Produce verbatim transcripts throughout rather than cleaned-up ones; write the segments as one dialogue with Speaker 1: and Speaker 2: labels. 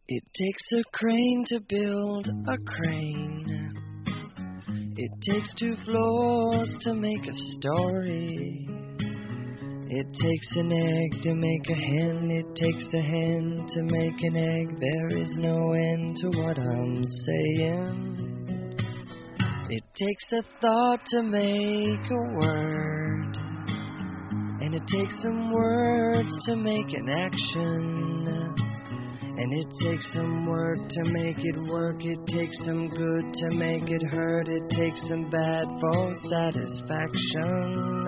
Speaker 1: It takes a crane to build a crane. It takes two floors to make a story. It takes an egg to make a hen. It takes a hen to make an egg. There is no end to what I'm saying. It takes a thought to make a word. And it takes some words to make an action. And it takes some work to make it work. It takes some good to make it hurt. It takes some bad for satisfaction.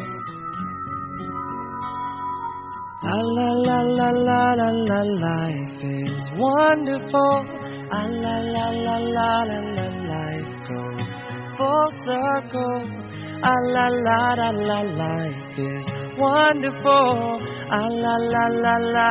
Speaker 1: Ah la la la la la la, life is wonderful. Ah la la la la la la, life goes full circle. Ah la la la la, life is wonderful. Ah la la la la.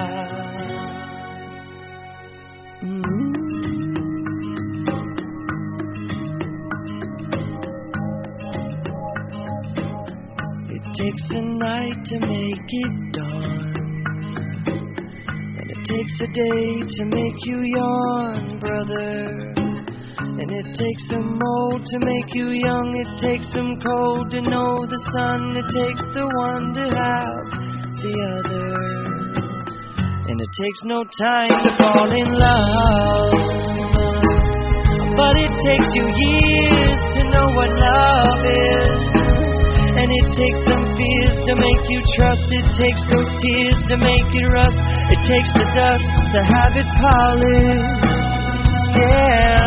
Speaker 1: It takes a night to make it dawn, and it takes a day to make you yawn, brother. And it takes some old to make you young. It takes some cold to know the sun. It takes the one to have the other. And it takes no time to fall in love, but it takes you years to know what love is. And it takes some fears to make you trust. It takes those tears to make it rust. It takes the dust to have it polished. Yeah.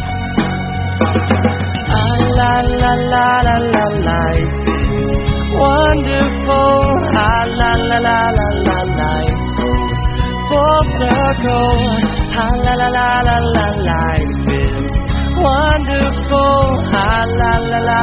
Speaker 1: Ah la la la la la, life is wonderful. Ah la la la la la, life goes full circle. Ah la la la la la, life is wonderful. Ah la la la.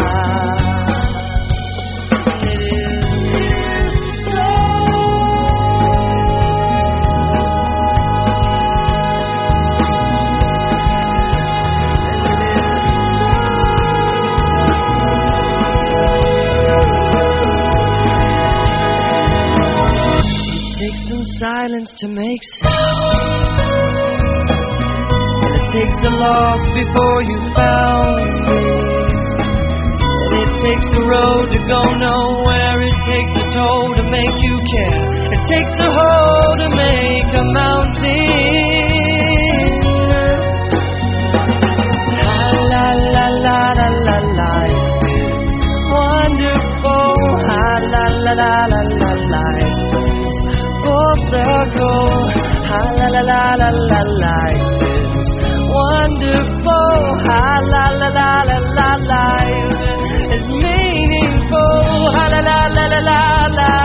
Speaker 1: Silence to make sound, and it takes a loss before you found me. And it takes a road to go nowhere. It takes a toll to make you care. It takes a hoe to make a mountain. La la la la la la, life is wonderful. Ah la la la la la, life full circle. Ah la la la la la, life is wonderful. Ah la la la la la, life is meaningful. Ah la la la la la la.